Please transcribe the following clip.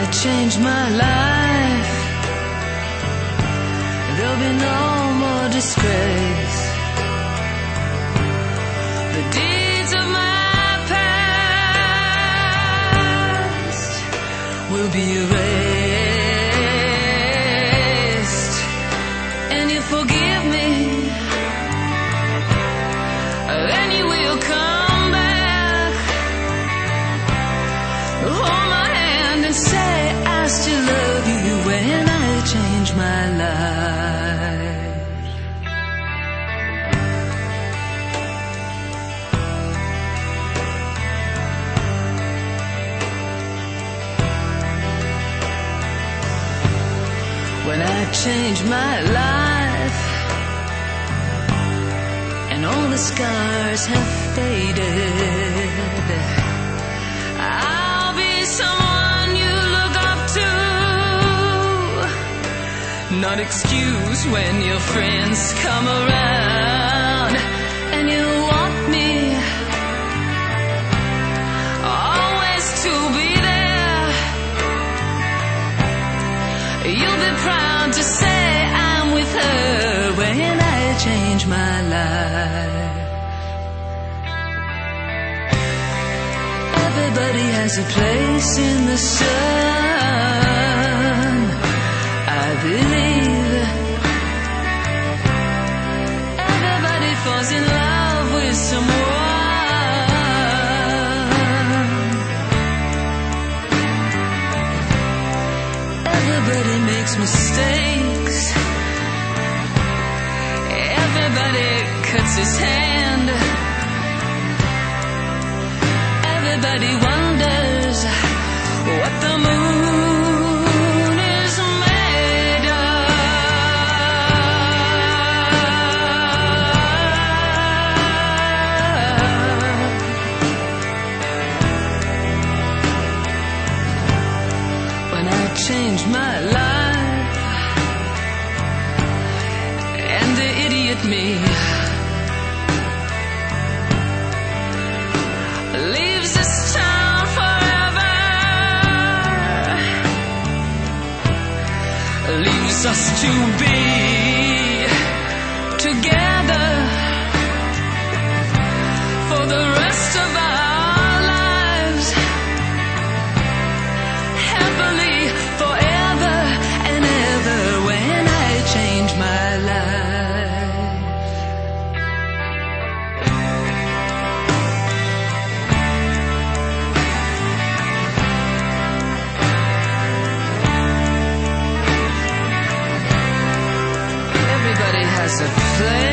change my life, there'll be no more disgrace. The deeds of my past will be erased, and you forgive me, then you will come back, hold my hand and say I still love you when I change my life. When I change my life and all the scars have faded, I'll be someone you look up to, not excuse when your friends come around and you want me always to be there. You'll be proud to say I'm with her when I change my life. Everybody has a place in the sun, I believe. Everybody falls in love with someone. Everybody makes mistakes. Everybody cuts his hand. Everybody wonders what the moon is made of. When I change my life and the idiot me leaves this town forever, leaves us to be together for the rest of our lives, happily forever and ever when I change my life. Everybody has a place